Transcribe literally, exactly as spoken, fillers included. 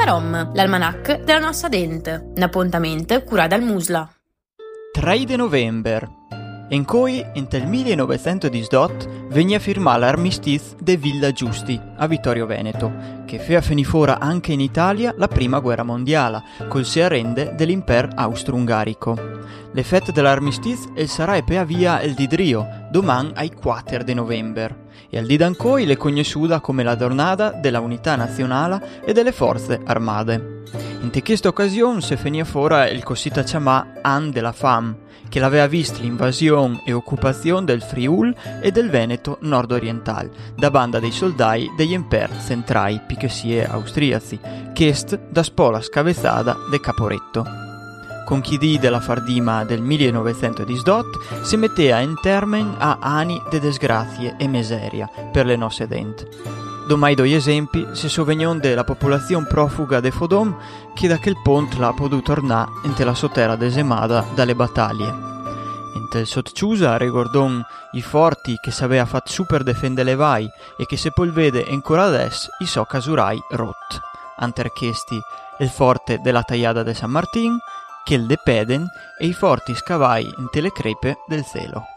Rom, l'almanach della nostra dente, un appuntamento curato dal Musla. tre di novembre. In cui, nel millenovecentodiciotto, venne firmato l'armistiz de Villa Giusti a Vittorio Veneto, che fece finifora anche in Italia la prima guerra mondiale, col si arrende dell'impero austro-ungarico. L'effetto dell'armistiz el sarà per via il didrio, domani ai quattro di novembre, e al di d'ancoi le conosciuta come la giornata della unità nazionale e delle forze armate. In questa occasione si venia fuori il così chiamato An della Fam, che l'aveva visto l'invasione e occupazione del Friul e del Veneto nord-orientale da banda dei soldati degli imperi centrali pichessie austriaci, chest da spola scavezzata de Caporetto. Con chi di della fardima del millenovecentodiciotto si metteva in termine a anni di disgrazie e miseria per le nostre denti. Domai due esempi se sovegnon della popolazione profuga de Fodom che da quel ponte l'ha potuto tornare in la sotterra desemata dalle battaglie. In tel sottciusa riguardon i forti che s'aveva fatto super difendere le vai e che se poi vede ancora adesso i so casurai rot. Anterchesti il forte della tagliata de San Martin, che il de Peden e i forti scavai in tele crepe del cielo.